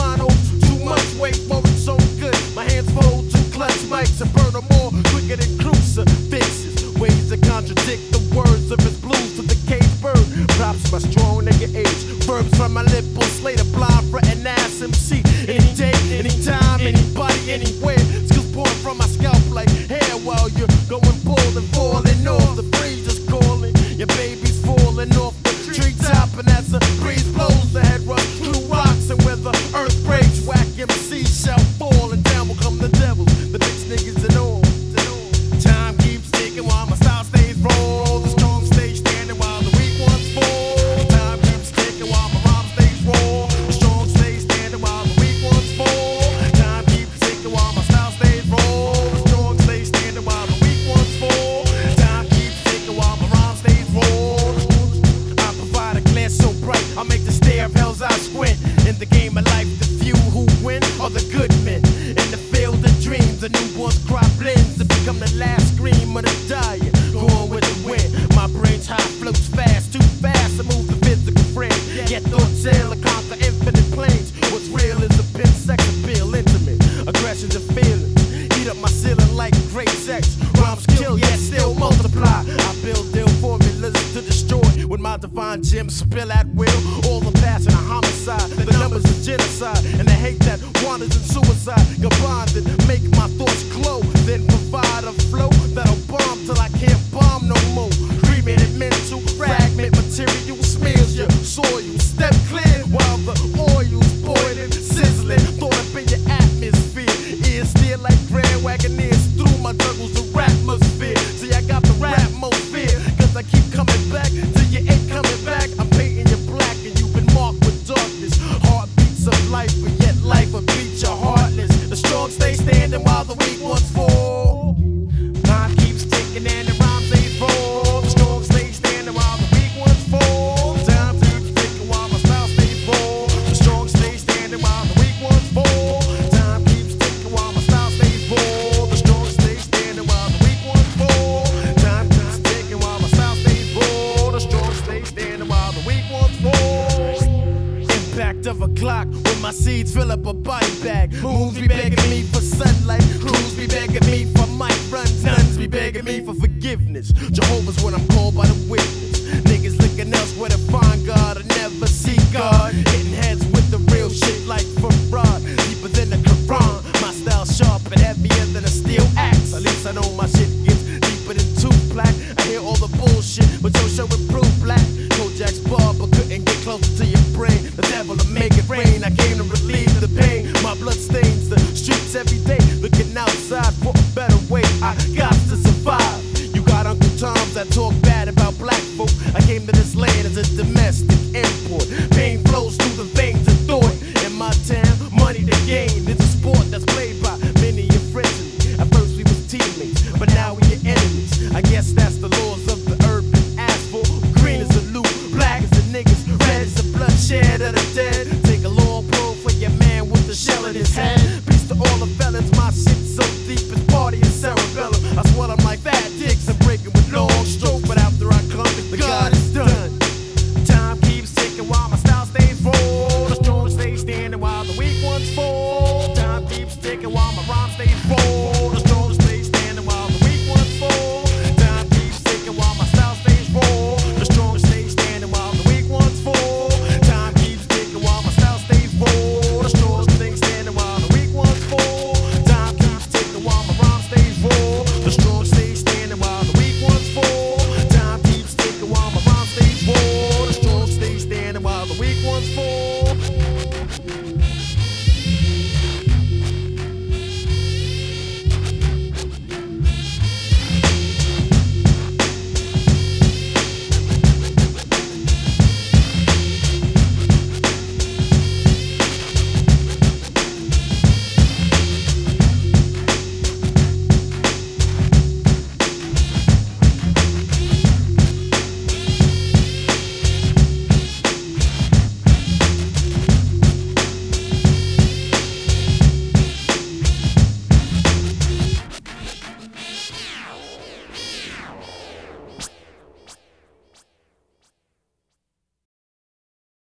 mono, too much weight for it so good. My hands fold to clutch mics and burn them more quicker than crucifixes. Ways to contradict the words of his blues to the cage bird. Props my strong nigga age. Verbs from my lip will slay the blind for an ass MC. Any day, anytime, anybody, anywhere. Skills pouring from my scalp like hair while you're going bald and falling off. The breeze is calling, your baby's falling off the treetop, and as the breeze blows, the head rush through rocks, and where the earth breaks, whack MC shall fall, and down will come the devils, the bitch niggas and all. Time keeps ticking while my style stays roll. The strong stay standing while the weak ones fall. Time keeps ticking while my rhyme stays roll. The strong stay standing while the weak ones fall. Time keeps ticking while my style stays roll. The strong stay standing while the weak ones fall. Time keeps ticking while my rhyme stays roll. I provide a glare so bright, I'll make the stare of hell's eye squint. In the game of life, the few who win are the good men. In the field of dreams, the newborn's cry blends to become the last scream of the dying. Going with the wind, my brain's high, floats fast, too fast to move the physical frame. Yet thoughts sail and conquer infinite planes. What's real is a pin sex appeal, intimate aggressions and feelings. Heat up my ceiling like great sex. Rhymes kill, yet still multiply. I build ill formulas to destroy with my divine gems spill at will. All the passion of homicide, the numbers of genocide, and the hate that wanders in suicide. Combined and make my thoughts glow, then provide a flow that'll bomb till I can't bomb no more. Cremated mental fragment material smears your soil. Step clear while the oil's boiling, sizzling. Thought up in your atmosphere. Ears steer like Grand Wagoneers through my juggles the atmosphere. See, I got the rap most fear, cause I keep coming back till you ain't coming back. I'm painting you black and you've been marked with darkness. Heartbeats of life, but yet life will beat you heartless. The strong stay standing while the weak ones fall. Time keeps ticking and the rhyme stays roll. The strong stay standing while the weak ones fall. Time keeps ticking while my style stays roll. The strong stay standing while the weak ones fall. Time keeps ticking while my style stays roll. The strong stay standing while the weak ones fall. Time keeps ticking while my style stays roll. The strong stay standing while the weak ones fall. Impact of a clock when my seeds fill up a body bag. Moons be begging me for sunlight, crews be begging me for mic runs, nuns be begging me for forgiveness. Jehovah's when I'm called by the witness. Niggas looking elsewhere to find God, I never see God. Hitting heads with the real shit like Farad, deeper than the Quran. My style sharp and heavier than a steel axe. At least I know my shit gets deeper than two black. I hear all the bullshit, but your show improved black. Kojak's barber couldn't get closer to your brain. The devil to make it rain. I came to relieve the pain. My blood stains the streets every day. Looking outside for a better way. I got to survive. You got Uncle Toms that talk bad about black folk. I came to this land as a domestic import. Pain flows through the veins of thought. In my town, money to gain. It's a sport that's played by many of your friends. At first we was teammates, but now we your enemies. I guess that's the laws of the urban asphalt. Green is the loot, black is the niggas, red is the bloodshed of the dead. Take a long blow for your man with the shell in his head. Peace to all the felons, my shit so deep it's party and cerebellum. I swell them like fat dicks and break it with long strokes, but after I come, the God is done. Time keeps ticking while my style stays roll. The strong stay standing while the weak ones fall. Time keeps ticking while my rhyme stays roll.